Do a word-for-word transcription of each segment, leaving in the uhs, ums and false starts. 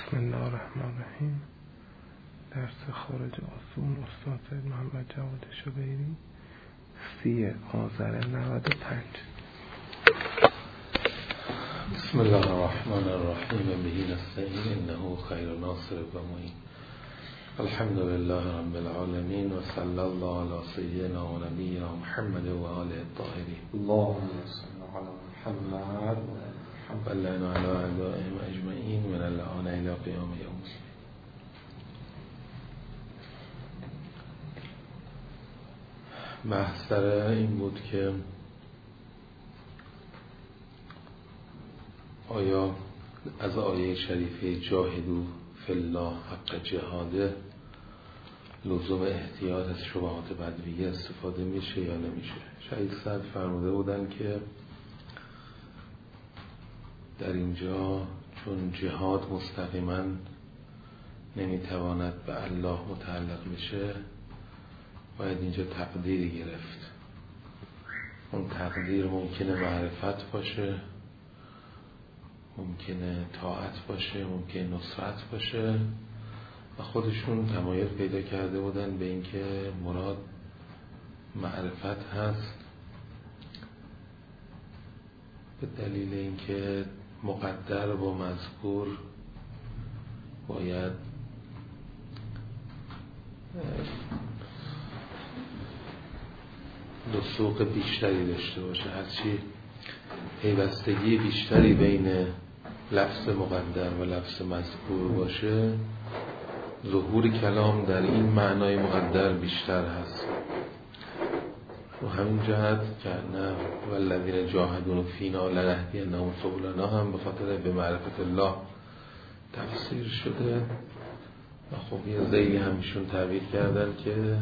بسم الله الرحمن الرحیم. درس خارج آسون استاد سید محمد جواد شبیری، سی آذر نود و پنج. بسم الله الرحمن الرحیم. به نستعین انه خیر ناصر و معین. الحمد لله رب العالمین و صلی الله علی سیدنا و نبینا محمد و آله الطاهرین. اللهم صل علی محمد و لعنا علی اعدائهم اجمعین من الان الی قیام یوم. محضر این بود که آیا از آیه شریفه جاهدوا فی الله حق جهاده لزوم احتیاط از شبهات بدویه استفاده میشه یا نمیشه؟ شیخ سعد فرموده بودن که در اینجا چون جهاد مستقیما نمیتواند به الله متعلق میشه، باید اینجا تقدیری گرفت. اون تقدیر ممکنه معرفت باشه، ممکنه طاعت باشه، ممکنه نصرت باشه و خودشون تمایل پیدا کرده بودن به اینکه مراد معرفت هست، به دلیل اینکه مقدر با مذکور باید لصوق بیشتری داشته باشه، هرچی پیوستگی بیشتری بین لفظ مقدر و لفظ مذکور باشه، ظهور کلام در این معنای مقدر بیشتر هست. و همین جهت که نه والذین جاهدوا فینا لنهدینهم سبلنا هم به خاطر به معرفت الله تفسیر شده. و خب یه ذیلی همیشون تعبیر کردن که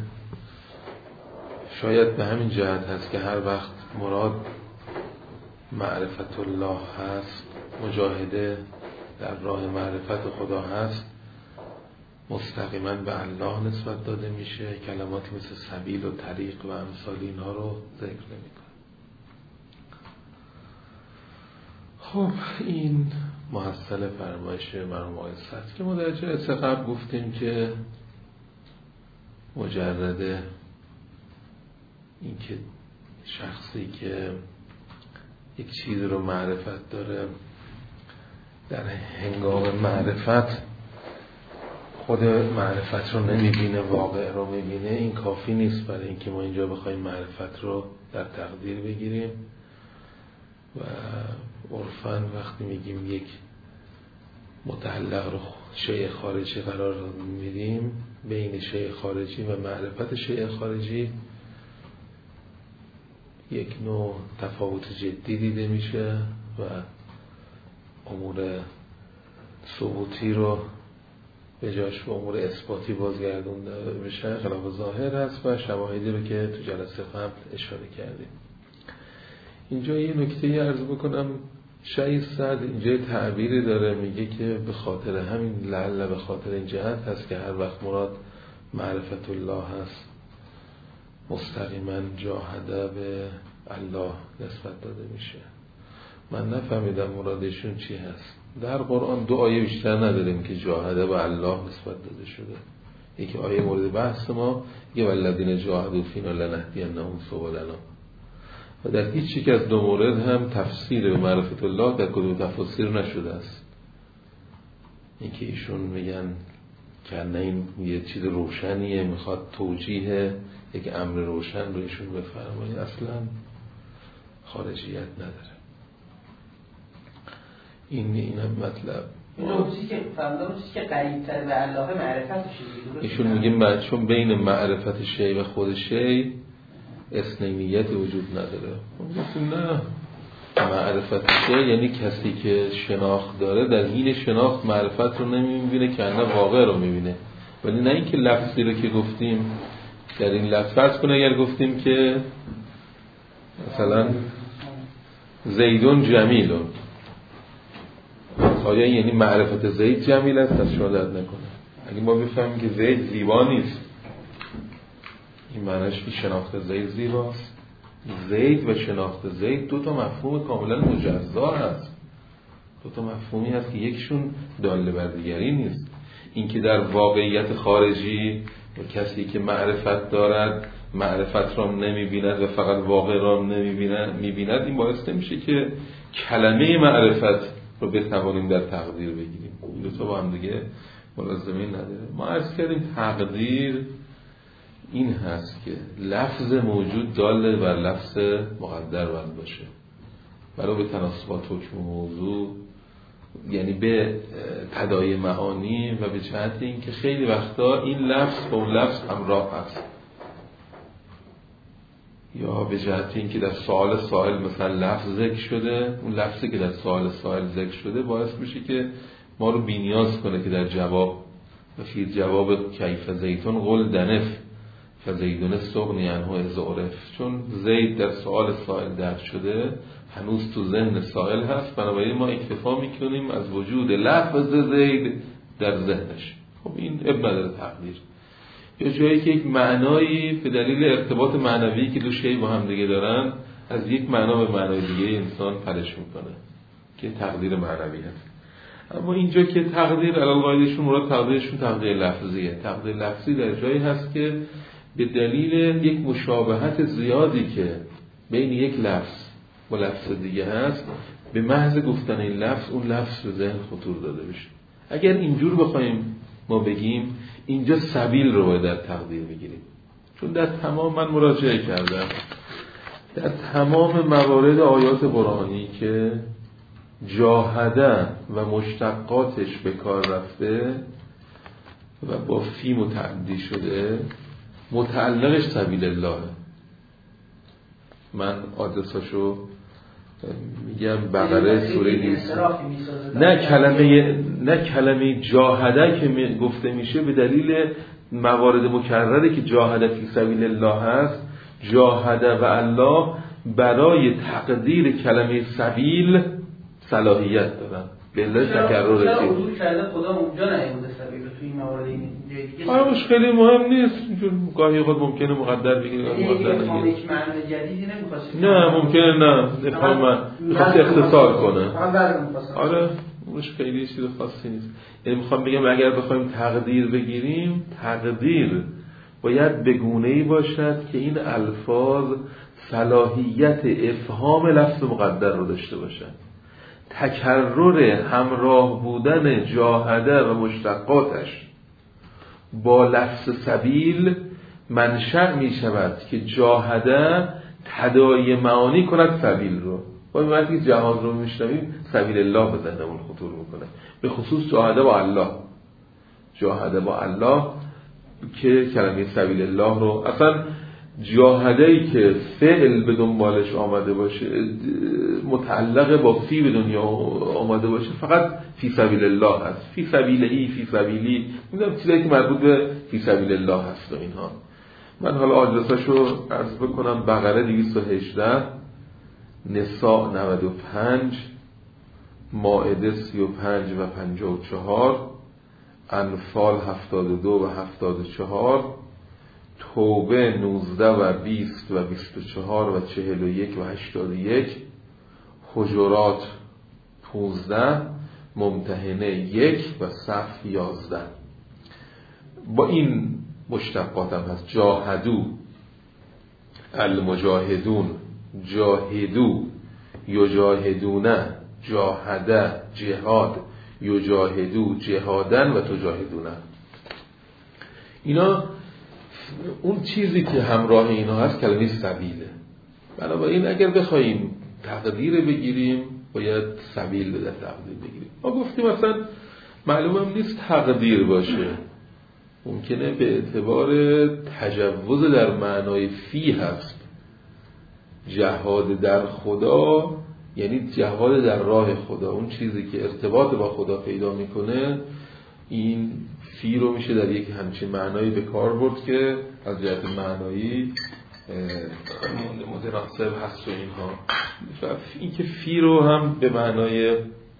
شاید به همین جهت هست که هر وقت مراد معرفت الله هست، مجاهده در راه معرفت خدا هست، مستقیما به الله نسبت داده میشه. کلماتی مثل سبیل و طریق و امثال اینها رو ذکر نمیکنه. خب این محصل فرمایش مرحوم آقای سعد که ما در جلسه قبل گفتیم که مجرد این که شخصی که یک چیز رو معرفت داره در هنگام معرفت خود معرفت رو نمیبینه، واقع رو میبینه، این کافی نیست برای اینکه ما اینجا بخوایم معرفت رو در تقدیر بگیریم. و عرفاً وقتی میگیم یک متعلق رو شیء خارجی قرار میدیم، بین شیء خارجی و معرفت شیء خارجی یک نوع تفاوت جدی دیده میشه و امور ثبوتی رو به جاش به امور اثباتی بازگردونده بشه، خلاف ظاهر هست و شواهدی رو که تو جلسه قبل اشاره کردیم. اینجا یه نکته عرض بکنم. شیخ سعد اینجا تعبیری داره، میگه که به خاطر همین لعل به خاطر این جهت هست که هر وقت مراد معرفت الله هست، مستقیما جاهده به الله نسبت داده میشه. من نفهمیدم مرادشون چی هست. در قرآن دو آیه بیشتر نداریم که جاهده به الله نسبت داده شده. یکی آیه مورد بحث ما، یه والذین جاهدوا فینا لنهدینهم سبلنا. و در هیچ یک از دو مورد هم تفسیر به معرفت الله در کتب تفاسیر نشده است. اینکه ایشون میگن که نه این یه چیز روشنیه، میخواد توجیه یک امر روشن رو ایشون بفرمایه، اصلا خارجیت نداره. این اینم مطلب. اون چیزی که فهمیدم چیزی که قریب‌تر به الله معرفتش ایشون میگه چون بین معرفت شی و خود شی اثنینیت وجود نداره. گفتیم نه، معرفت شی یعنی کسی که شناخت داره در حین شناخت معرفت رو نمیبینه که نه واقع رو میبینه، ولی نه اینکه لفظی رو که گفتیم در این لفظ فرض کنه اگر گفتیم که مثلا زیدون جمیلون، آیا یعنی معرفت زید جمیل است؟ از شما درد نکنه. اگه ما بفهمیم که زید زیبا نیست، این معنیش که شناخت زید زیباست. زید و شناخت زید دو تا مفهوم کاملا مجزا هست. دو تا مفهومی هست که یکشون داله بر دیگری نیست. این که در واقعیت خارجی کسی که معرفت دارد معرفت را نمی‌بیند و فقط واقع را نمی‌بیند می‌بیند، این باعث نمیشه که کلمه معرفت رو بتوانیم در تقدیر بگیریم. این دو تا با هم دیگه ملازمه نداره. ما عرض کردیم تقدیر این هست که لفظ موجود داله بر لفظ مقدر باید باشه، برای به تناسبات حکم موضوع، یعنی به تداعی معانی و به جهت این که خیلی وقتا این لفظ با اون لفظ همراه هست، یا به جهت این که در سوال سائل مثلا لفظ ذکر شده، اون لفظی که در سوال سائل ذکر شده باعث میشه که ما رو بی‌نیاز کنه که در جواب و فی جواب کیف زیتون قل دنف فزیدون استغنی عنه اذ عرف، چون زید در سوال سائل درج شده هنوز تو ذهن سائل هست، بنابراین ما اکتفا میکنیم از وجود لفظ زید در ذهنش. خب این اب نداره تقدیر. یا جایی که یک معنایی به دلیل ارتباط معنوی که دو شی با هم دیگه دارن از یک معنا به معنای دیگه انسان پرش میکنه که تقدیر معنوی هست. اما اینجا که تقدیر علل قاعدهشون مراد تقدیرشون تقدیر لفظیه. تقدیر لفظی در جایی هست که به دلیل یک مشابهت زیادی که بین یک لفظ با لفظ دیگه هست، به محض گفتن این لفظ اون لفظ به ذهن خطور داده بشه. اگر اینجور بخوایم ما بگیم اینجا سبیل رو باید در تقدیر بگیریم، چون در تمام من مراجعه کردم در تمام موارد آیات قرآنی که جاهده و مشتقاتش به کار رفته و با فی متعدی شده متعلقش سبیل الله. من آدرساشو میگم بقره سوره نیست. نه کلمه نه کلمه جاهده که گفته میشه به دلیل موارد مکرره که جاهده فی سبیل الله هست، جاهده و الله برای تقدیر کلمه سبیل صلاحیت دارن. بله تکرر رسید. چرا حضور کرده خدا اونجا نیامده سبیل رو توی این موارد این دیگه؟ آره مشکلی مهم نیست. اینجور گاهی خود ممکنه مقدر بگیریم مقدر نگیریم. یک معنی جدیدی نمی‌خواسته. نه ممکنه نه. نفهم من می‌خواد اختصار کنه. آره مشکلی چیز خاصی نیست. یعنی می‌خوام بگم اگر بخوایم تقدیر بگیریم، تقدیر باید به گونه‌ای باشد که این الفاظ صلاحیت افهام لفظ مقدر رو داشته باشند. تکرر همراه بودن جاهده و مشتقاتش با لفظ سبیل منشأ می شود که جاهده تداعی معانی کند سبیل رو. با این وقتی جهاد رو میشنویم سبیل الله به ذهنمون خطور میکنه، به خصوص جاهده با الله. جاهده با الله که کلمه سبیل الله رو اصلا جاهده‌ای که فعل به دنبالش آمده باشه، متعلق با فی به دنیا آمده باشه، فقط فی سبیل الله هست. فی سبیلهی، فی سبیلی، میدونم چیزایی که مربوط به فی سبیل الله هست و اینها. من حالا آدرساشو عرض بکنم: بقره دویست و هجده، نساء نود و پنج، مائده سی و پنج و پنجاه و چهار، انفال هفتاد و دو و هفتاد و چهار، توبه نوزده و بیست و بیست و چهار و چهل و یک و هشتاد و یک، حجرات پونزده، ممتحنه یک و صف یازده. با این مشتقات هم هست: جاهدو، المجاهدون، جاهدو، یجاهدونه، جاهده، جهاد، یجاهدو، جهادن و تجاهدونه. اینا اون چیزی که همراه اینا هست کلمه سبیله. بنابراین اگر بخوایم تقدیر بگیریم باید سبیل در تقدیر بگیریم. ما گفتیم مثلا معلومم نیست تقدیر باشه، ممکنه به اعتبار تجوز در معنای فی هست. جهاد در خدا یعنی جهاد در راه خدا، اون چیزی که ارتباط با خدا پیدا میکنه. این فی رو میشه در یک همچین معنایی به کار برد که از جهت معنایی متناسب هست و اینها. این که فی رو هم به معنای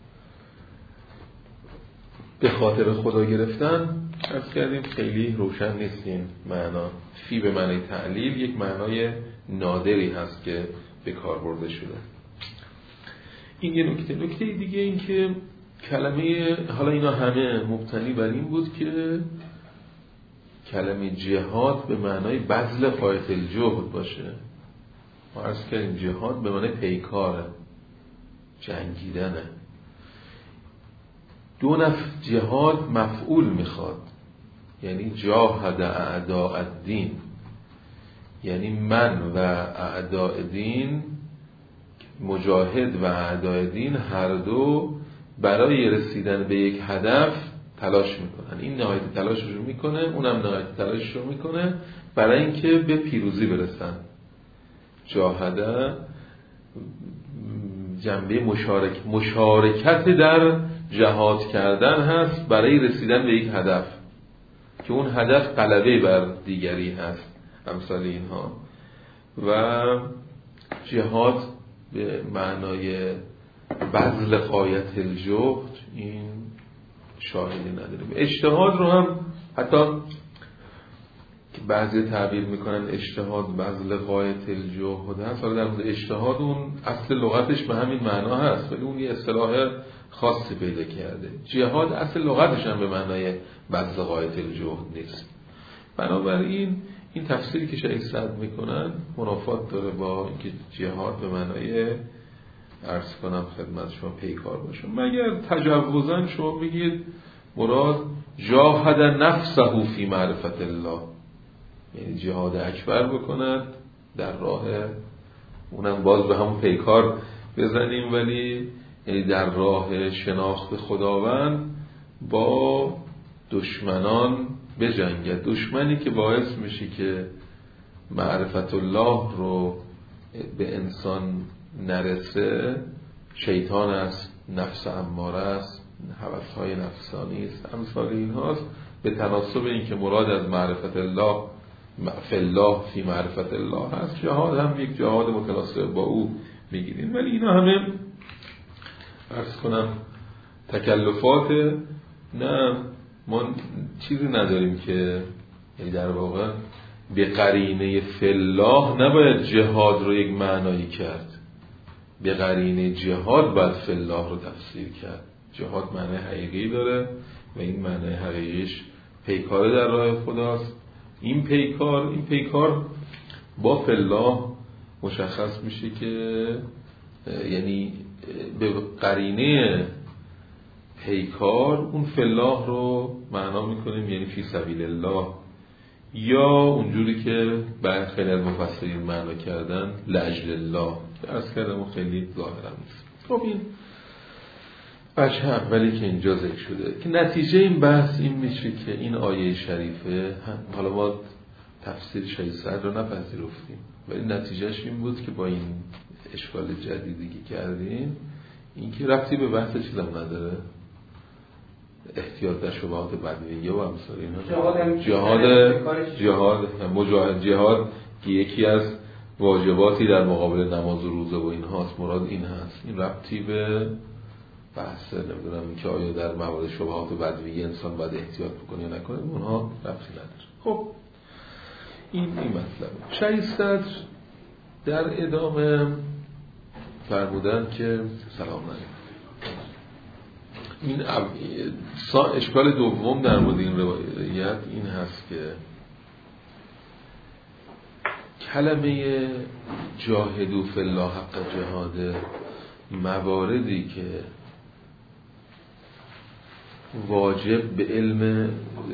به خاطر خدا گرفتن عرض کردیم خیلی روشن نیست این معنا. فی به معنای تعلیل یک معنای نادری هست که به کار برده شده. این یه نکته. نکته دیگه این که کلمه، حالا اینا همه مبتنی بر این بود که کلمه جهاد به معنای بذل غایت الجهد باشه. ما عرض کردیم جهاد به معنای پیکاره، جنگیدنه. دو نفع جهاد مفعول میخواد، یعنی جاهد اعداء الدین، یعنی من و اعداء دین، مجاهد و اعداء دین هر دو برای رسیدن به یک هدف تلاش میکنن. این نهایت تلاشش رو میکنه، اونم نهایت تلاشش رو میکنه برای اینکه به پیروزی برسن. جاهده جنبه مشارک مشارکت در جهاد کردن هست برای رسیدن به یک هدف که اون هدف غلبه بر دیگری هست، امثال اینها. و جهاد به معنای بذل غایت الجهد این شاهدی نداریم. اجتهاد رو هم حتی که بعضی تعبیر میکنن اجتهاد بذل غایت الجهد هست، حالا در مورد اجتهاد اون اصل لغتش به همین معنا هست، ولی اون یه اصطلاح خاصی پیدا کرده. جهاد اصل لغتش هم به معنای بذل غایت الجهد نیست. بنابراین این تفسیری که شیخ سعد میکنن منافات داره با اینکه جهاد به معنای عرض کنم خدمت شما پیکار باشه. مگر تجوزاً شما بگید مراد جاهد نفسه فی معرفت الله، یعنی جهاد اکبر بکند در راه، اونم باز به همون پیکار بزنیم، ولی یعنی در راه شناخت خداوند با دشمنان بجنگد. دشمنی که باعث میشه که معرفت الله رو به انسان نرسه شیطان است، نفس اماره است، هوس‌های نفسانی است، امثال این هاست. به تناسب این که مراد از معرفت الله فی الله فی معرفت الله هست، جهاد هم یک جهاد متناسب با او میگیریم. ولی اینا همه عرض کنم تکلفات، نه ما چیزی نداریم که در واقع به قرینه فی الله نباید جهاد رو یک معنایی کرد، به قرینه جهاد باید فی الله رو تفسیر کرد. جهاد معنی حقیقی داره و این معنی حقیقیش پیکار در راه خداست. این پیکار این پیکار با فی الله مشخص میشه که یعنی به قرینه پیکار اون فی الله رو معنا میکنیم، یعنی فی سبیل الله، یا اونجوری که بعد خیلی از مفسرین معنا کردن لاجل الله، که از کردم خیلی ظاهرا نیست. خب این بچه اولی که اینجا ذکر شده که نتیجه این بحث این میشه که این آیه شریفه، حالا ما تفسیر شیخ سعد رو نپذیرفتیم ولی نتیجهش این بود که با این اشکال جدیدی که کردیم، این که ربطی به بحث چیزم نداره، احتیاط در شبهات بدویه و امثال اینا. جهاد جهاد مجاهد جهاد که یکی از واجباتی در مقابل نماز و روزه و این هاست، مراد این هست. این ربطی به بحث نمیدونم که آیا در موارد شبهات بدویه انسان باید احتیاط بکنه یا نکنه، اونها ربطی نداره. خب این این مطلب. شیخ صدر در ادامه فرمودن که سلام علیکم. این اشکال دوم در مورد این روایت این هست که کلمه جاهدوا فی الله حق جهاده مواردی که واجب به علم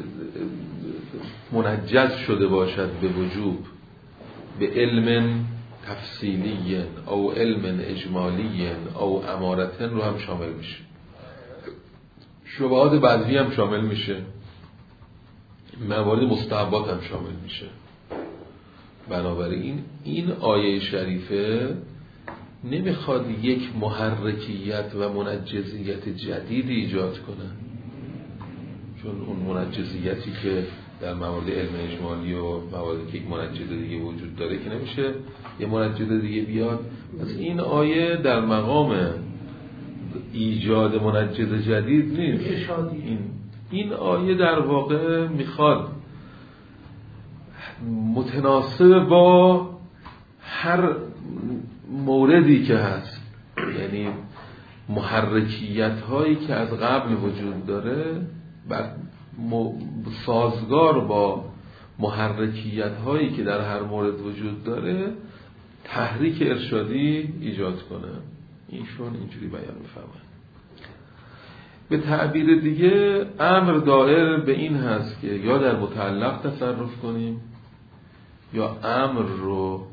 منجز شده باشد به وجوب، به علم تفصیلی او علم اجمالی او امارتن رو هم شامل میشه. شبهات بدوی هم شامل میشه، موارد مستحبات هم شامل میشه. بنابراین این آیه شریفه نمیخواد یک محرکیت و منجزیت جدیدی ایجاد کنه، چون اون منجزیتی که در موارد علم اجمالی و مواردی که یک منجز دیگه وجود داره که نمیشه یه منجز دیگه بیاد. از این آیه در مقام ایجاد منجز جدید نیست. این این آیه در واقع میخواد متناسب با هر موردی که هست، یعنی محرکیت هایی که از قبل وجود داره سازگار با محرکیت هایی که در هر مورد وجود داره تحریک ارشادی ایجاد کنه. اینشون اینجوری بیان می‌فرمایند. به تعبیر دیگه امر دائر به این هست که یا در متعلق تصرف کنیم یا امر رو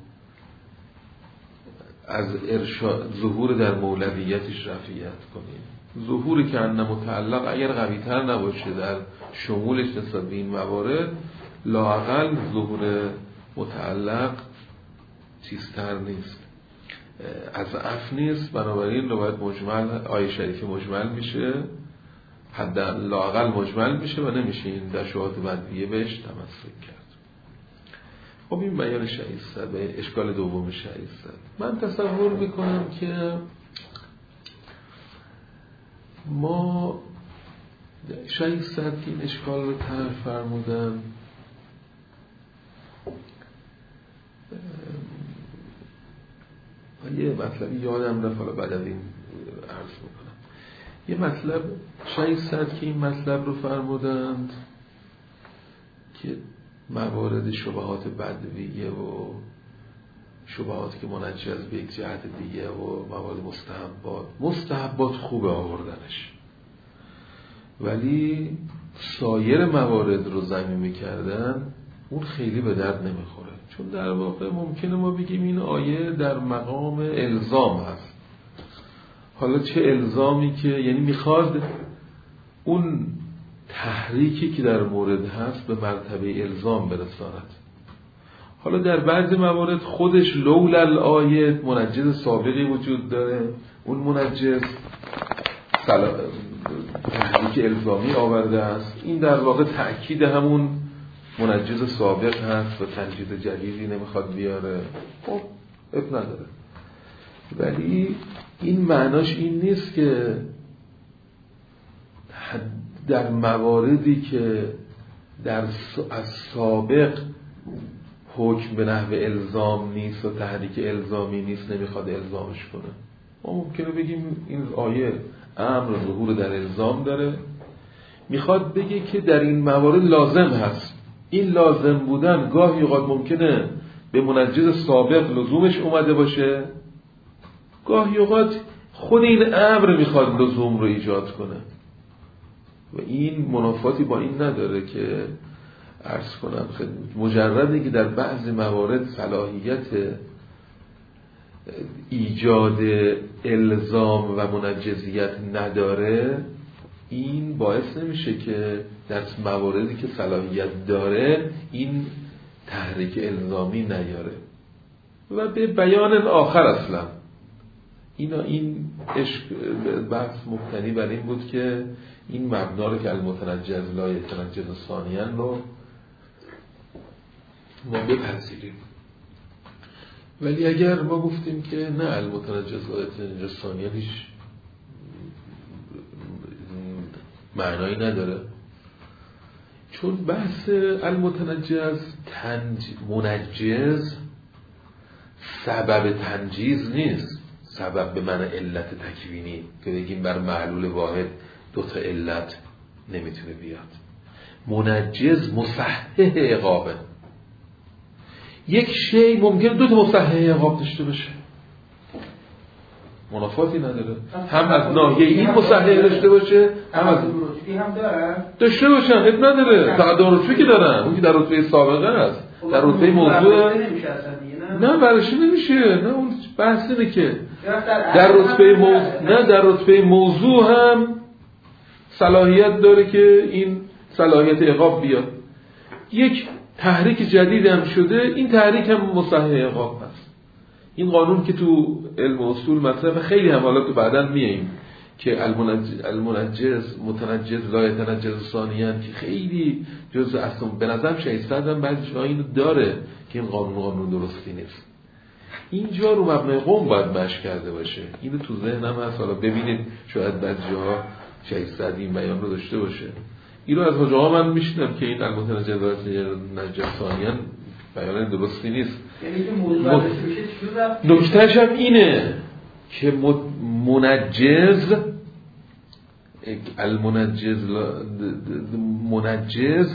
از ارشاد ظهور در مولویتش رفعیت کنیم. ظهوری که ان متعلق اگر قوی‌تر نباشه در شمولش نسبت به این موارد، لااقل ظهور متعلق چیزتر نیست، از اف نیست. بنابراین روایت مجمل آیه شریفی مجمل میشه، حداقل لااقل مجمل میشه و نمیشه این در شواهد بدیهیه بهش تمسک کرد. خب این بیان شایسته به اشکال دوم شایسته. من تصور میکنم که ما شایسته که این اشکال رو طرح فرمودن یه مطلبی یادم رفت، حالا بعد از این عرض میکنم. یه مطلب شایسته که این مطلب رو فرمودند که موارد شبهات بدویه و شبهاتی که منجز به یک جهت دیگه و موارد مستحبات مستحبات خوبه آوردنش، ولی سایر موارد رو ضمیمه کردن اون خیلی به درد نمیخوره، چون در واقع ممکنه ما بگیم این آیه در مقام الزام هست. حالا چه الزامی که یعنی میخواد اون تحریکی که در مورد هست به مرتبه الزام برساند. حالا در بعضی موارد خودش لولا الآیه منجز سابقی وجود داره، اون منجز تحریک الزامی آورده است، این در واقع تأکید همون منجز سابق هست و تنجید جدیدی نمیخواد بیاره. خب اب نداره، ولی این معناش این نیست که در مواردی که در از سابق حکم به نحو الزام نیست و تحریک الزامی نیست نمیخواد الزامش کنه. ما ممکنه بگیم این آیه امر ظهور در الزام داره، میخواد بگه که در این موارد لازم هست. این لازم بودن گاهی اوقات ممکنه به منجز سابق لزومش اومده باشه، گاهی اوقات خود این امر میخواد لزوم رو ایجاد کنه و این منافاتی با این نداره که عرض کنم مجردی که در بعضی موارد صلاحیت ایجاد الزام و منجزیت نداره، این باعث نمیشه که در مواردی که صلاحیت داره این تحریک الزامی نیاره. و به بیان آخر اصلا اینا این عشق بحث مبتنی بر این بود که این مبنا رو که المتنجز لا یتنجز ثانیاً رو ما بپذیریم. ولی اگر ما گفتیم که نه المتنجز لا یتنجز ثانیاً هیچ معنایی نداره، چون بحث المتنجز تنج منجز سبب تنجیز نیست، سبب به معنی علت تکوینی که بگیم بر معلول واحد دوتا علت نمیتونه بیاد. منجز مصحح عقابه. یک شی ممکنه دوتا مصحح عقاب داشته باشه، منافاتی نداره، هم از ناحیه این مصحح داشته باشه هم از رتبی هم دارن داشته باشن، اب نداره. فقط دو رتبی که دارن، اون که در رتبه سابقه است، در رتبه موضوع نه برش نمیشه. نه اون بحث اینه که در رتبه موضوع نه در رتبه موضوع هم صلاحیت داره که این صلاحیت عقاب بیاد. یک تحریک جدید هم شده، این تحریک هم مصحح عقاب هست. این قانون که تو علم اصول مطرحه، خیلی هم حالا تو بعداً میاییم که المنجز متنجز لا یتنجز ثانیاً که خیلی جزء اصلا به نظرم شایسته هم بعضی جاها اینو داره که این قانون قانون درستی نیست. اینجا رو مبنای قوم باید مشق کرده باشه. اینو تو ذهنم هست، حالا ببینید شاید بعضی جاها شایسته این بیان رو داشته باشه. اینو از حجاها من میشنم که این المتنجز لا یتنجز ثانیاً بیان درستی نیست. یعنی که موضوع بشه چجوری رفت؟ نکتهش هم اینه که منجز المنجز منجز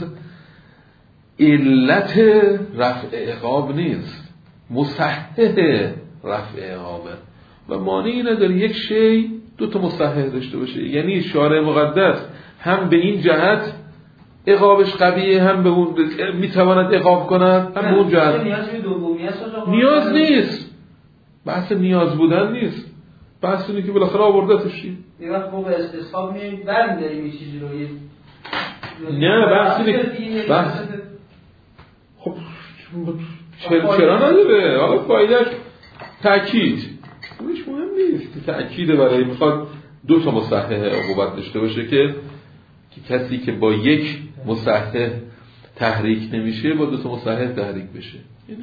علت رفع عقاب نیست، مصحح رفع عقابه و مانعی نداره یک شی دو تا مصحح داشته باشه. یعنی شارع مقدس هم به این جهت عقابش قویه، هم به اون میتواند عقاب کند، هم به اون جهت نیاز نیست. بحث نیاز بودن نیست، بحث اینه که بالاخره آوردتش چی. یه وقت موقع استصحاب میاییم برمی‌داریم یه چیزی رو یه نه بحث اینه بحث خب چرا نداره؟ حالا فایدهش تأکید اونش مهم نیست، تأکیده برای میخواد دو تا مصحح عقوبت داشته باشه که کسی که با یک مصحح تحریک نمیشه با دو تا مصحح تحریک بشه.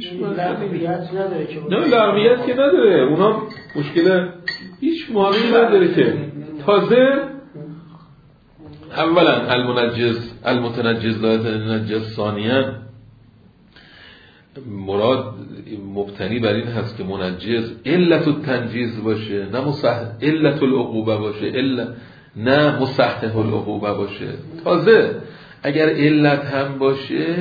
نه لغویت که نداره، اونا مشکل هیچ معنی نداره که تازه اولا المنجز المتنجز لا يتنجس، ثانیا مراد مبتنی بر این هست که منجز علت التنجیز باشه نه مصحح علت العقوبه باشه الا نه مصحح العقوبه باشه. تازه اگر علت هم باشه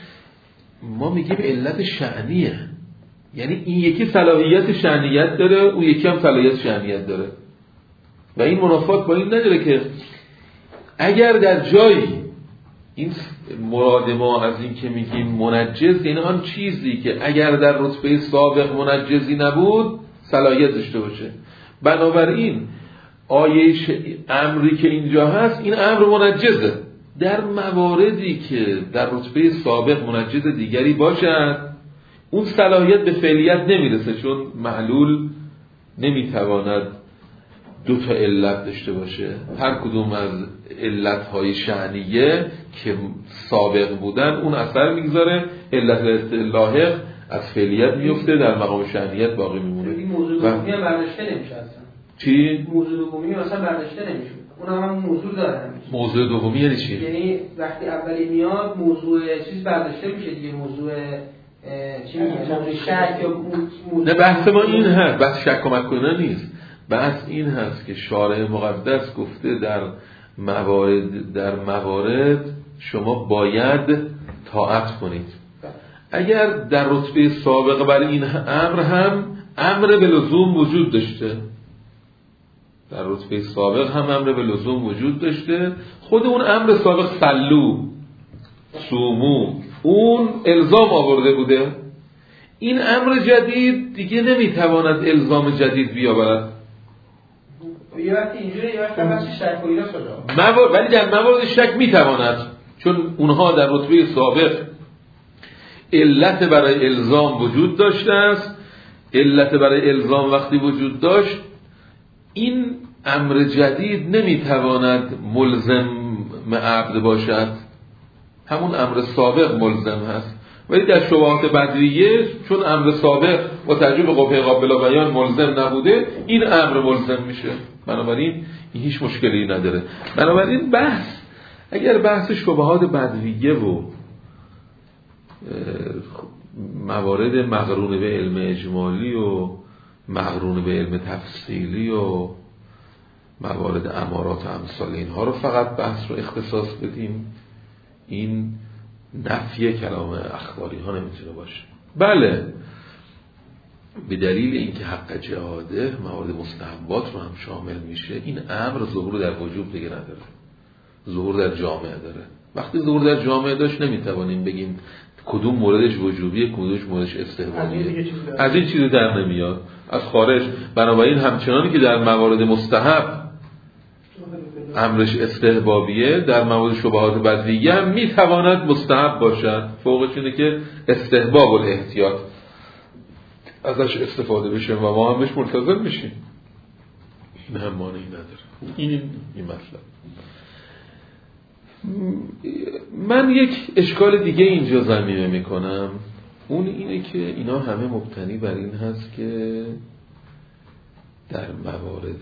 ما میگیم علت شأنیه، یعنی این یکی صلاحیت شأنیت داره اون یکی هم صلاحیت شأنیت داره و این منافات با این نداره که اگر در جایی این مراد ما از این که میگیم منجز یعنی آن چیزی که اگر در رتبه سابق منجزی نبود صلاحیت داشته باشه. بنابراین آیه امری که اینجا هست این امر منجزه در مواردی که در رتبه سابق منجز دیگری باشد اون صلاحیت به فعلیت نمیرسه، چون معلول نمیتواند دو تا علت داشته باشه. هر کدوم از علتهای شأنیه که سابق بودن اون اثر میگذاره، علت لاحق از فعلیت میفته در مقام شأنیت باقی میمونه. این موضوع دومی هم برداشته نمیشه اصلا. چی؟ موضوع دومی مثلا برداشته نمیشه، اون هم موضوع داره همیشه. موضوع دومی یعنی چی؟ یعنی وقتی اولی میاد موضوع چیز برداشته میشه دیگه، موضوع چی میگه؟ موضوع شک یا موضوع. نه بحث ما این هست، بحث شک و مکنه نیست. بحث این هست که شارع مقدس گفته در موارد در موارد شما باید طاعت کنید. اگر در رتبه سابق بر این امر هم امر به لزوم وجود داشته، در رتبه سابق هم امر به لزوم وجود داشته، خود اون امر سابق صلو صومو اون الزام آورده بوده، این امر جدید دیگه نمیتواند الزام جدید بیاورد. یه وقتی اینجوری یه وقتی بحث شک و اینا شده، ولی در موارد شک میتواند، چون اونها در رتبه سابق علت برای الزام وجود داشته است. علت برای الزام وقتی وجود داشت این امر جدید نمیتواند ملزم عبد باشد، همون امر سابق ملزم هست. ولی در شبهات بدویه چون امر سابق با تعجب قوه قابل بیان ملزم نبوده این امر ملزم میشه، بنابراین این هیچ مشکلی نداره. بنابراین بحث اگر بحث شبهات بدویه و موارد مقرون به علم اجمالی و مقرون به علم تفصیلی و موارد امارات و امثال اینها رو فقط بحث رو اختصاص بدیم، این نفی کلام اخباری ها نمیتونه باشه. بله به دلیل اینکه حق جهاده موارد مستحبات رو هم شامل میشه، این امر ظهور در وجوب دیگه نداره، ظهور در جامعه داره. وقتی ظهور در جامعه داشت نمیتوانیم بگیم کدوم موردش وجوبیه کدومش موردش استحبابیه، از این چیزی در نمیاد از خارج. بنابراین همچنانی که در موارد مستحب امرش استحبابیه در موارد شبهات بدویه هم میتواند مستحب باشد، فوقش اینه که استحباب الاحتیاط ازش استفاده بشه و ما هم بهش ملتزم میشیم، این هم مانعی نداره. این این مطلب. من یک اشکال دیگه اینجا ضمیمه میکنم، اون اینه که اینا همه مبتنی بر این هست که در موارد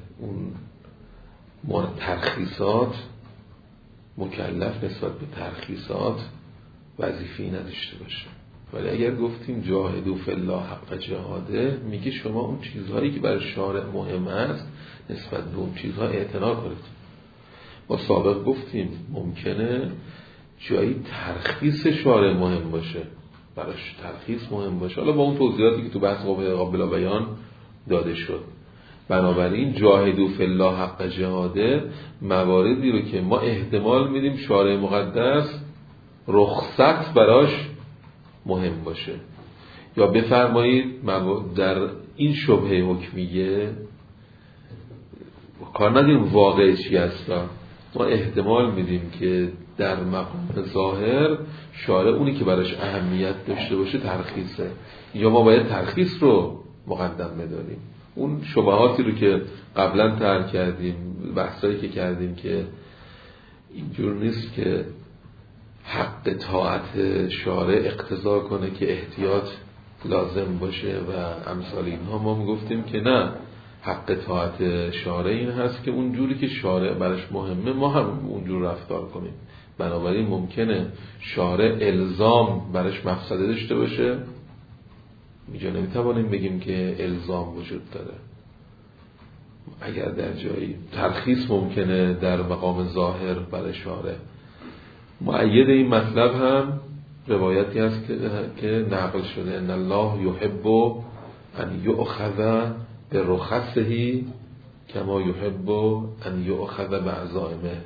اون ترخیصات مکلف نسبت به ترخیصات وظیفه‌ای نداشته باشه. ولی اگر گفتیم جاهدوا فی الله حق جهاده، میگه شما اون چیزهایی که برای شارع مهم است نسبت به اون چیزها اعتنا کنید. ما سابق گفتیم ممکنه جایی ترخیص شارع مهم باشه، براش ترخیص مهم باشه، حالا با اون توضیحاتی که تو بحث قابل بیان داده شد. بنابراین جاهدوا فی الله حق جهاده مواردی رو که ما احتمال میدیم شارع مقدس رخصت براش مهم باشه، یا بفرمایید در این شبهه حکمیه کار نداریم واقع چی هست، ما احتمال میدیم که در مقام ظاهر شارع اونی که براش اهمیت داشته باشه ترخیصه، یا ما باید ترخیص رو مقدم بداریم. اون شبهاتی رو که قبلا طرح کردیم، بحثایی که کردیم که اینجور نیست که حق طاعت شارع اقتضا کنه که احتیاط لازم باشه و امثال اینها، ما میگفتیم که نه، حق طاعت شارع این هست که اونجوری که شارع برش مهمه ما هم اونجور رفتار کنیم. بنابراین ممکنه شارع الزام برش مفسده داشته باشه، اینجا نمیتوانیم بگیم که الزام وجود داره. اگر در جایی ترخیص ممکنه در مقام ظاهر برای شارع. مؤید این مطلب هم روایتی هست که, که نقل شده ان الله یحب ان یؤخذ برخصه کما یحب ان یؤخذ بعزائمه.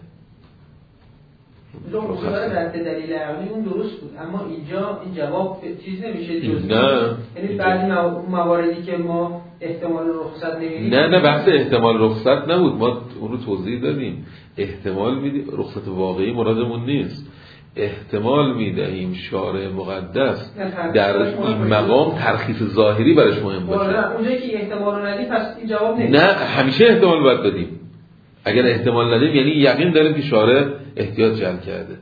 لو رد دلیل عقلی اون درست بود، اما اینجا این جواب چیز نمیشه جز نه، یعنی بعضی مواردی که ما احتمال رخصت نمیدیم. نه نه بحث احتمال رخصت نبود، ما اون رو توضیح دادیم. احتمال میدیم رخصت واقعی مرادمون نیست، احتمال میدهیم شارع مقدس در این مقام ترخیص ظاهری برش مهم باشه. نه اونجایی که احتمال رو ندیم پس این جواب نمیشه. نه همیشه احتمال باید بدیم. اگر احتمال ندیم یعنی یقین داریم که شارع احتیاط جلب کرده،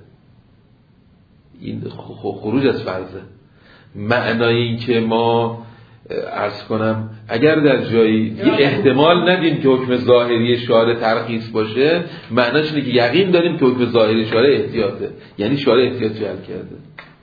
این خروج از فرضه. معنای این که ما عرض کنم اگر در جایی احتمال ندیم که حکم ظاهری شارع ترخیص باشه، معناش اینه که یقین داریم که حکم ظاهری شارع احتیاطه، یعنی شارع احتیاط جلب کرده.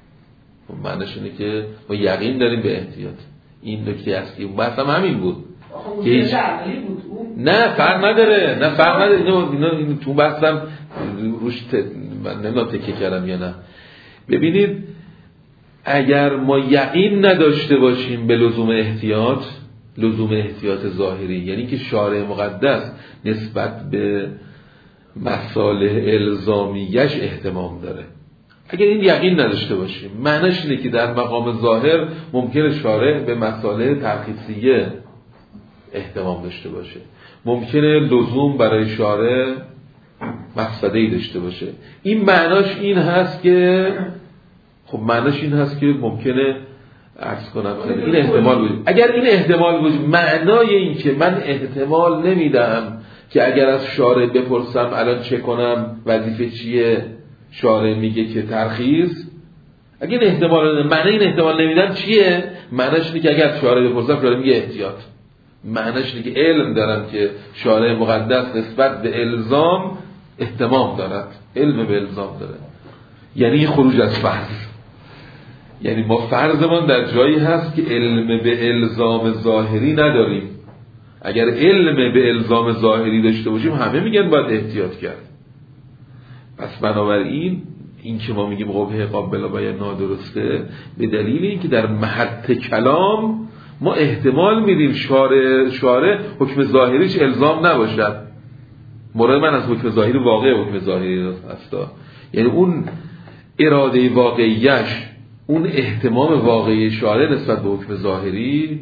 معناش اینه که ما یقین داریم به احتیاط. این نکته اصلی اون بحث هم همین بود که هیچ عقلی بود. نه فرق نداره، نه فرق نداره. اینو اینو تو بحثم روش ت... من نمیدونم تکیه کردم یا نه. ببینید اگر ما یقین نداشته باشیم به لزوم احتیاط، لزوم احتیاط ظاهری، یعنی که شارع مقدس نسبت به مصالح الزامیش احتمام داره، اگر این یقین نداشته باشیم معنیش اینه که در مقام ظاهر ممکنه شارع به مصالح ترخیصیه احتمام داشته باشه، ممکنه لزوم برای شارع مفسده‌ای داشته باشه. این معناش این هست که خب معناش این هست که ممکنه عرض کنم این احتمال وجود. اگر این احتمال وجود، معنای این که من احتمال نمیدم که اگر از شارع بپرسم الان چه کنم، وظیفه چیه، شارع میگه که ترخیص، اگر این احتمال نمیدم، معنی این احتمال نمیدم چیه؟ معناش اینه که اگر از شارع بپرسم شارع میگه احتیاط. معناش اینه که علم دارم که شارع مقدس نسبت به الزام اهتمام دارد، علم به الزام داره، یعنی خروج از فرض. یعنی ما فرضمون در جایی هست که علم به الزام ظاهری نداریم. اگر علم به الزام ظاهری داشته باشیم همه میگن باید احتیاط کرد. پس بنابراین این که ما میگیم قبح قابل بیان نادرسته به دلیل این که در محط کلام ما احتمال میدیم شارع شارع حکم ظاهریش الزام نباشد. مراد من از حکم ظاهری واقع حکم ظاهری هست، یعنی اون اراده واقعیش، اون احتمام واقعی شارع نسبت به حکم ظاهری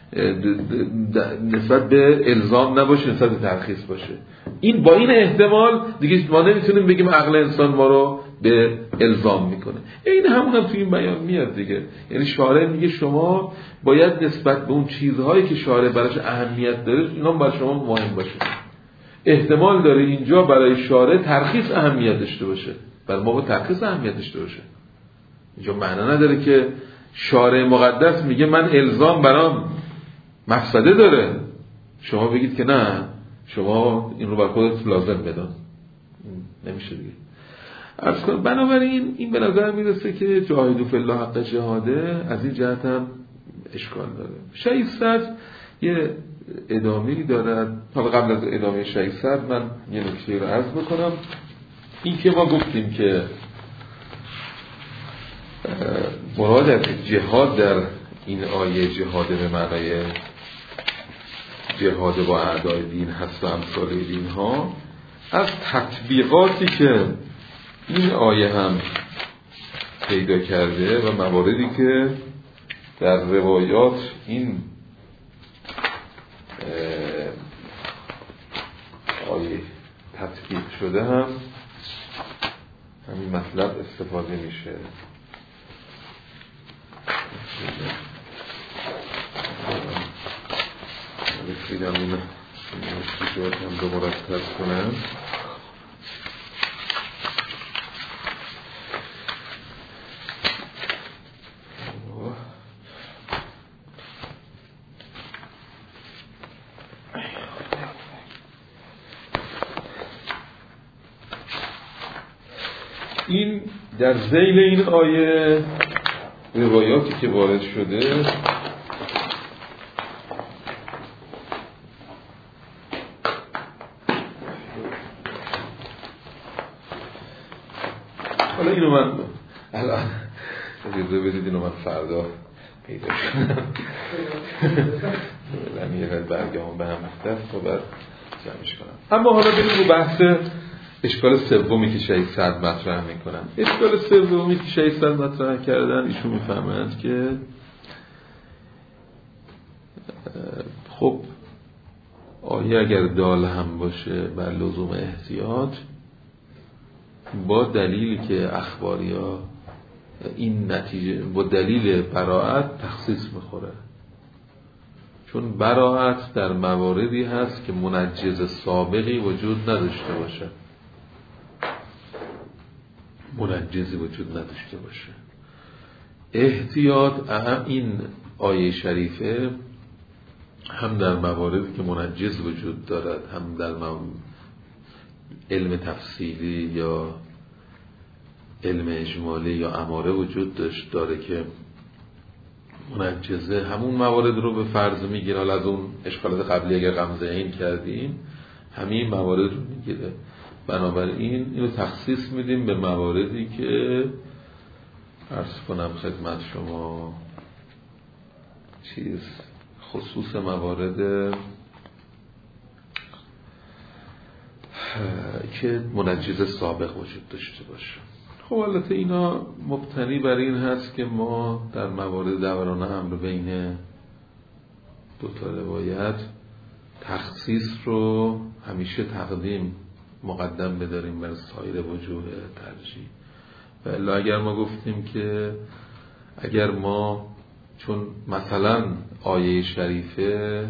نسبت به الزام نباشه، نسبت به ترخیص باشه. این با این احتمال دیگه ما نمیتونیم بگیم عقل انسان ما رو به الزام میکنه. این همون هم توی این بیان میاد دیگه، یعنی شارع میگه شما باید نسبت به اون چیزهایی که شارع براش اهمیت داره اینا برای شما مهم باشه. احتمال داره اینجا برای شارع ترخیص اهمیت داشته باشه، برای ما با ترخیص اهمیت داشته باشه. اینجا معنا نداره که شارع مقدس میگه من الزام برام مفسده داره، شما بگید که نه شما این رو بر خودت لازم بدان، نمیشه دیگه. عرض کنم بنابراین این به نظر میرسه که جاهدوا فی الله حق جهاده از این جهت هم اشکال داره. شصت یه ادامه‌ای دارد. حالا قبل از ادامه شصت من یه نکته رو عرض بکنم. این که ما گفتیم که مراد از جهاد در این آیه جهاد به معنای جهاد با اعدای دین هست و امثال دین ها، از تطبیقاتی که این آیه هم پیدا کرده و مواردی که در روایات این آیه تطبیق شده هم همین مطلب استفاده میشه. بسیدم این مشکلات هم دو مرتب کنم. این در ذیل این آیه روایاتی که وارد شده حالا اینو من الان اجازه بدید اینو من فردا پیدا کنم من یه قد برگه هم به هم مختلف و بعد جمعش کنم. اما حالا بریم رو بحث اشکال سومی که شهید سعد مطرح میکنن. اشکال سومی که شهید سعد مطرح کردن، ایشون میفهمند که خب آیه اگر دال هم باشه بر لزوم احتیاط، با دلیلی که اخباری ها این نتیجه با دلیل براءت تخصیص میخوره، چون براءت در مواردی هست که منجز سابقی وجود نداشته باشه، منجزی وجود نداشته باشه. احتیاط اهم این آیه شریفه هم در مواردی که منجز وجود دارد، هم در علم تفصیلی یا علم اجمالی یا اماره وجود داشت داره که منجزه، همون موارد رو به فرض میگیره. حالا از اون اشکالات قبلی اگر غمزه این کردیم همین موارد رو میگیره. بنابراین اینو تخصیص میدیم به مواردی که عرض کنم خدمت شما چیز خصوص موارد که منجز سابق وجود داشته باشه. خب البته اینا مبتنی بر این هست که ما در موارد دوران امر بین دو تا روایت تخصیص رو همیشه تقدیم مقدم بداریم بر سایر وجوه ترجیح. و الا اگر ما گفتیم که اگر ما چون مثلا آیه شریفه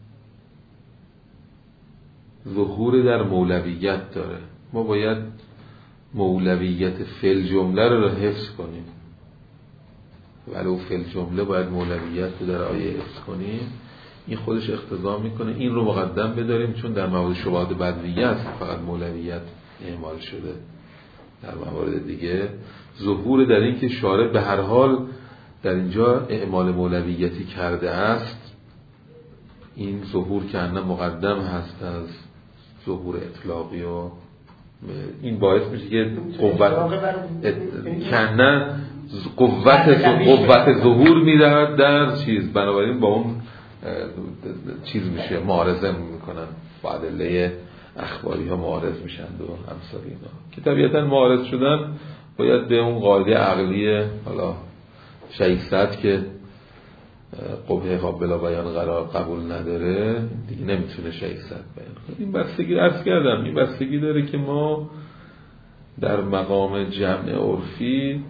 ظهور در مولویت داره، ما باید مولویت فل جمله رو حفظ کنیم، ولو فل جمله باید مولویت رو در آیه حفظ کنیم. این خودش اقتضا میکنه این رو مقدم بداریم، چون در موارد شبهات بدویت فقط مولویت اعمال شده، در موارد دیگه ظهور در این که شارع به هر حال در اینجا اعمال مولویتی کرده است، این ظهور که انه مقدم هست از ظهور اطلاقی و این باعث میشه که قوت کنه قوت قوت ظهور میدهد در چیز، بنابراین با اون چیز میشه معارضه میکنن، با ادله اخباری ها معارض میشن و امثال اینا که طبیعتا معارض شدن باید به اون قاعده عقلی حالا شیصد که قبه قابل بیان قرار قبول نداره دیگه نمیتونه شیصد بیان کنه. این بستگی عرض کردم این بستگی داره که ما در مقام جمع عرفی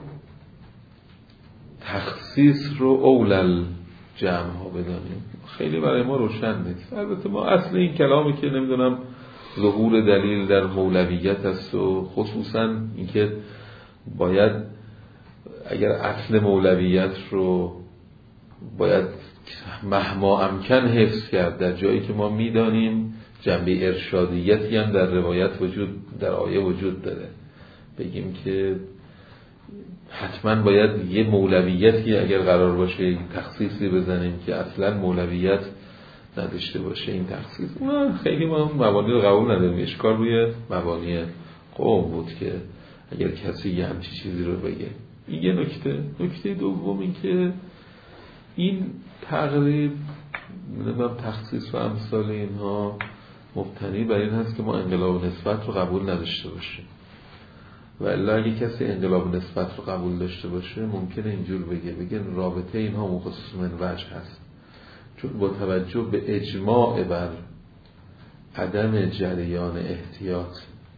تخصیص رو اولل جمع ها بدانیم، خیلی برای ما روشن نیست. البته ما اصل این کلامی که نمیدونم ظهور دلیل در مولویت است و خصوصا اینکه باید اگر اصل مولویت رو باید مهما امکن حفظ کرد، در جایی که ما میدانیم جنبه ارشادیتی هم در روایت وجود در آیه وجود داره، بگیم که حتما باید یه مولویتی اگر قرار باشه این تخصیصی بزنیم که اصلا مولویت نداشته باشه این تخصیص. خیلی ما مبانی رو قبول نداریم. اشکال روی مبانی قوم بود که اگر کسی یه همچی چیزی رو بگه. این یه نکته. نکته دوم این که این تقریب نمیدونم تخصیص و امثال اینها مبتنی بر این هست که ما انقلاب نسبت رو قبول نداشته باشیم. و الا اگه کسی انقلاب نسبت رو قبول داشته باشه ممکنه اینجور بگه بگه رابطه اینها مخصوص من وجه هست، چون با توجه به اجماع بر عدم جریان احتیاط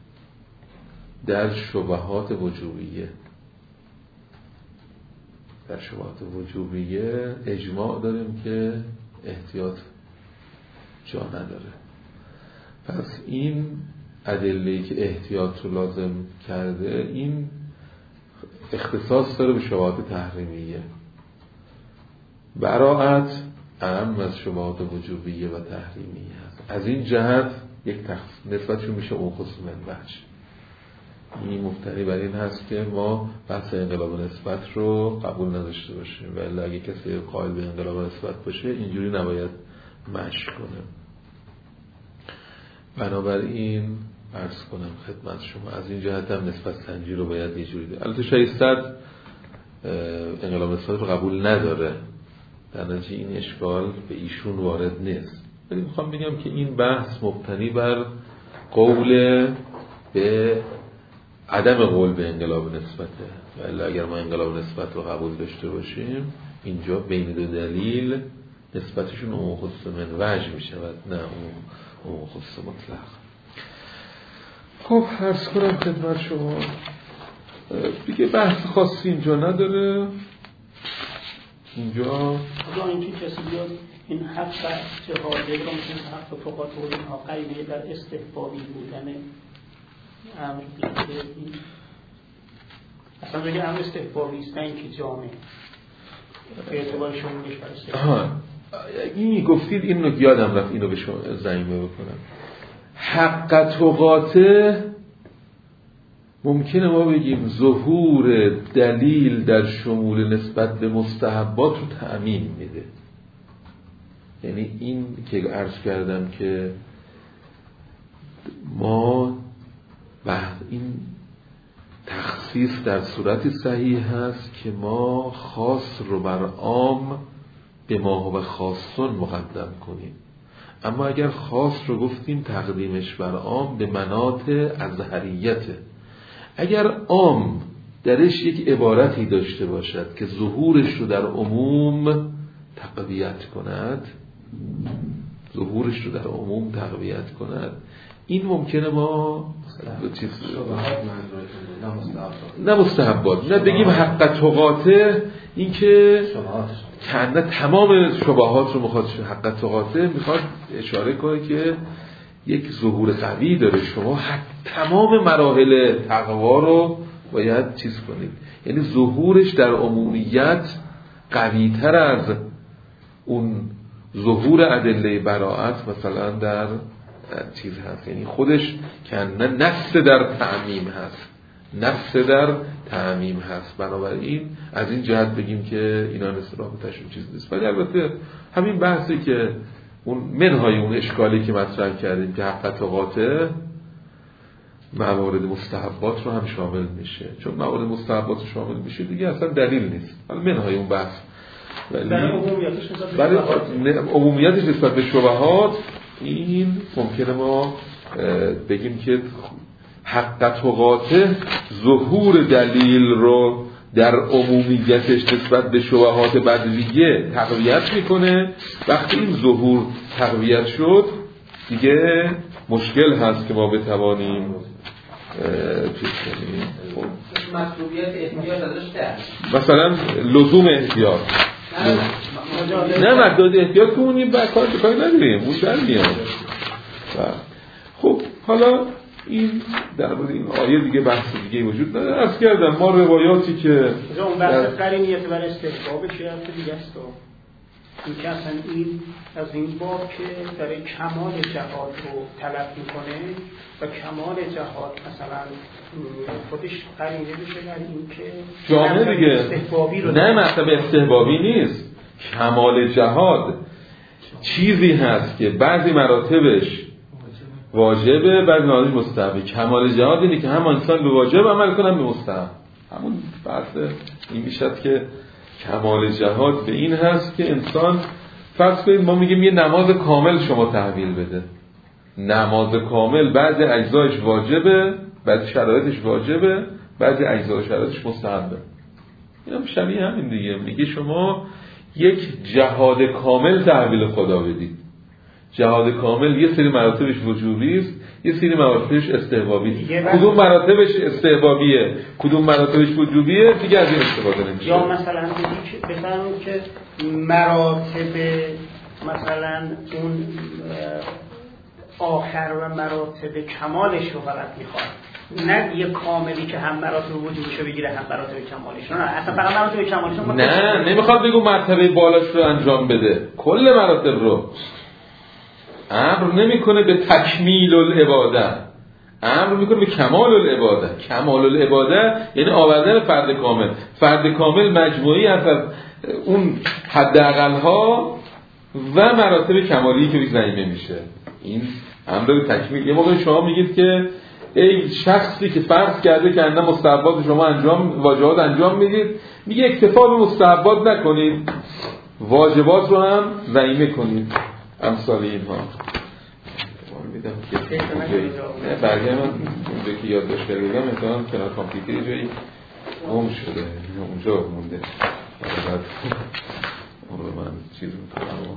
در شبهات وجوبیه در شبهات وجوبیه اجماع داریم که احتیاط جا نداره. پس این ادله‌ای که احتیاط رو لازم کرده این اختصاص داره به شبهات تحریمیه. براءت اهم از شبهات وجوبیه و تحریمیه هست. از این جهت یک تخصیص نسبتشون میشه اون خصوص من وجه. این مفتری بر این هست که ما بحث انقلاب نسبت رو قبول نداشته باشیم و الا اگه کسی قائل به انقلاب نسبت باشه اینجوری نباید مشی کنه. بنابراین عرض کنم خدمت شما از این جهت هم نسبت سنجی رو باید یه جوری ده. البته شاید صد انقلاب نسبت رو قبول نداره، در نتیجه این اشکال به ایشون وارد نیست. ولی میخوام بگم که این بحث مبتنی بر قول به عدم قول به انقلاب نسبته. ولی اگر ما انقلاب نسبت رو قبول داشته باشیم اینجا بین دو دلیل نسبتشون اون خصوص من وجه میشه و نه اون اون خصوص مطلق. خب عرض کنم خدمت شما دیگه بحث خاصی اینجا نداره. اینجا اگه اینکه کسی بیاد این حق جهاده رو مثل حق فقط و اینها قیبه در استحبابی بودن امر بیده اصلا بگه امر استحبابی است نه اینکه جامعه به اعتبارشون میشه. آها این گفتید این رو یادم رفت اینو به شما زعیمه بکنم. حق تقاطه ممکنه ما بگیم ظهور دلیل در شمول نسبت به مستحبات رو تأمین میده. یعنی این که عرض کردم که ما بعد این تخصیص در صورتی صحیح هست که ما خاص رو بر عام به ما هو خاصون مقدم کنیم، اما اگر خاص رو گفتیم تقدیمش بر عام به مناط ازهریته. اگر عام درش یک عبارتی داشته باشد که ظهورش رو در عموم تقویت کند ظهورش رو در عموم تقویت کند این ممکنه ما چیز نه مستحبات نه بگیم حق تقاطه، این که کنه تمام شبهات رو میخواد حق تقاطه میخواد اشاره کنه که یک ظهور قوی داره، شما تمام مراحل تقوا رو باید چیز کنید. یعنی ظهورش در عمومیت قوی تر از اون ظهور ادله براءت مثلا در چیز هست. یعنی خودش کنه نفس در تعمیم هست نفس در تعمیم هست. بنابراین از این جهت بگیم که اینا نسبتشون چیز نیست. ولی البته همین بحثی که اون منهای اون اشکالی که مطرح کردیم که حق تقاطه موارد مستحبات رو هم شامل میشه، چون موارد مستحبات رو شامل میشه دیگه اصلا دلیل نیست. ولی منهای اون بحث برای عمومیتش نسبت به شبهات این ممکنه ما بگیم که حق تقاطه ظهور دلیل رو در عمومیتش نسبت به شبهات بدویه تقویت میکنه. وقتی این ظهور تقویت شد دیگه مشکل هست که ما بتوانیم چیز کنیم. مطلوبیت احتیاط ازش در مثلا لزوم احتیاط نه مقدار احتیاط کنیم با کار بکنی نداریم اون در میاد. خب حالا این در مورد این آیه دیگه بحث دیگه وجود نداره. عرض کردم ما روایاتی که اون بحث قرینیت بر استحباب شیعه دیگه است این که اصلا این از این باب که داره کمال جهاد رو طلب میکنه و کمال جهاد مثلا خودش قرینه بشه در این که جامعه دیگه نه مرتبه استحبابی نیست. کمال جهاد چیزی هست که بعضی مراتبش واجبه بعضی مراتبش مستحبه. کمال جهاد اینه که هم انسان به واجب عمل کنه به مستحب. همون بحث این میشد که کمال جهاد به این هست که انسان فرض کنید ما میگیم یه نماز کامل شما تحویل بده. نماز کامل بعضی اجزایش واجبه بعضی شرایطش واجبه بعضی اجزا و شرایطش مستحبه. این هم شبیه همین دیگه. میگه شما یک جهاد کامل تحویل خدا بدید. جهاد کامل یه سری مراتبش وجوبی است یه سری مراتبش استحبابی. کدوم مراتبش استحبابیه کدوم مراتبش وجوبیه دیگه از این استفاده نمیشه. یا مثلا بفرمایید که مراتب مثلا اون آخر و مراتب کمالش رو فقط میخواد نه یه کاملی که هم مراتب وجودشو بگیره هم مراتب کمالش. نه اصلا فقط مراتب کمالش رو نه نمیخواد بگو مرتبه بالاش رو انجام بده کل مراتب رو. امر نمیکنه به تکمیل العباده امر میکنه به کمال العباده. کمال العباده یعنی آوردن فرد کامل. فرد کامل مجموعی هست از اون حداقل ها و مراتب کمالی که ضمیمه میشه. این امر به تکمیل. یه موقع شما میگید که ای شخصی که فرض کرده که اندام مستحبات شما انجام واجبات انجام میدید میگه اکتفا به مستحبات نکنید واجبات رو هم ضمیمه کنید. امثال اینها میدم که نه برگه من اونجا که یادداشت کردم مثلا کنار کامپیوتر جایی گم شده اونجا مونده بعد اون رو من چیز میکنم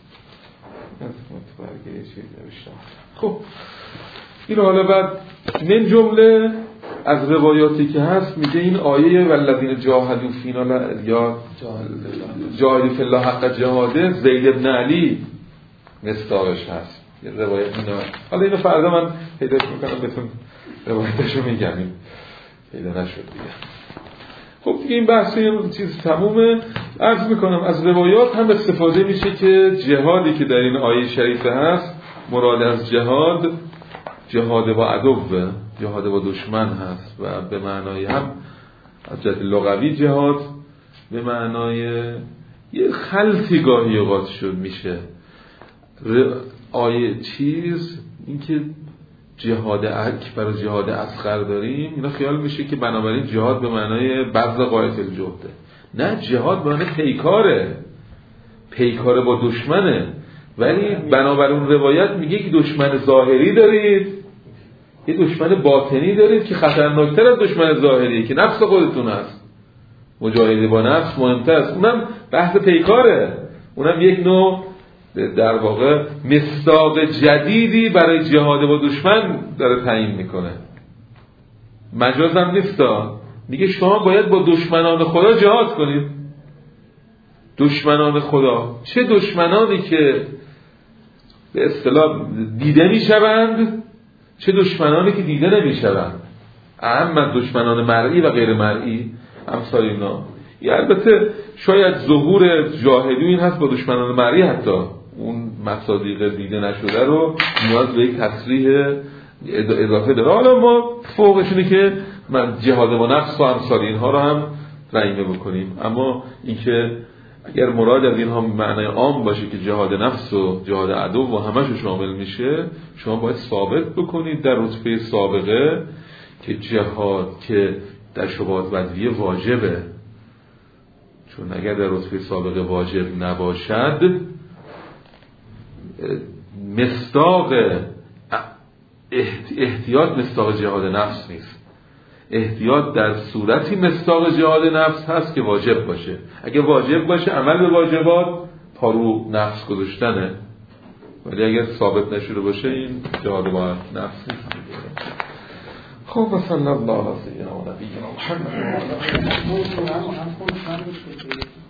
و برگه چیز نوشتم. خب این حالا بعد من جمله از روایاتی که هست میگه این آیه والذین جاهدوا فینا یا جاهدوا فی الله حق جهاده زید بن علی مصداقش هست. یه روایت اینه. حالا اینو فردا من پیداش میکنم بهتون روایتشو میگم. این پیدا نشد دیگه. خب دیگه این بحث این چیز تمومه. عرض میکنم از روایات هم استفاده میشه که جهادی که در این آیه شریفه هست مراد از جهاد جهاد با عدو جهاد با دشمن هست و به معنای هم از جهت لغوی جهاد به معنای یه خلطی گاهی اوقات شد میشه. آیه چیز این که جهاد اکبر و جهاد اصغر داریم اینا خیال میشه که بنابراین جهاد به معنای بذل غایت الجهده. نه جهاد به معنای پیکاره پیکاره با دشمنه. ولی بنابر اون روایت میگه که دشمن ظاهری دارید یه دشمن باطنی دارید که خطرناکتر از دشمن ظاهریه که نفس خودتون هست. مجاهده با نفس مهمتر است. اونم بحث پیکاره. اونم یک نوع در واقع مصداق جدیدی برای جهاد با دشمن داره تعیین میکنه. مجاز هم نیستا. میگه شما باید با دشمنان خدا جهاد کنید. دشمنان خدا چه دشمنانی که به اصطلاح دیده میشوند چه دشمنانی که دیده نمیشوند. اهم دشمنان مرئی و غیر مرئی امثال اینا. یا البته شاید ظهور جاهدی این هست با دشمنان مرئی حتی اون مصادیق دیده نشده رو نیاز به یک تصریح اضافه داره. حالا ما فوقش اینه که من جهاد با نفس و امثال اینها رو هم رعیمه بکنیم. اما اینکه اگر مراد از اینها معنای عام باشه که جهاد نفس و جهاد عدو و همش شامل میشه شما باید ثابت بکنید در رتبه سابقه که جهاد که در شبهات بدویه واجبه. چون اگر در رتبه سابقه واجب نباشد مصداق احتیاط مصداق جهاد نفس نیست. احتیاط در صورتی مصداق جهاد نفس هست که واجب باشه. اگه واجب باشه عمل به واجبات پارو نفس گذاشتنه. ولی اگر ثابت نشده باشه این جهاد با نفس نیست. خب مثلا الله علیه و سیدنا و نبینا محمد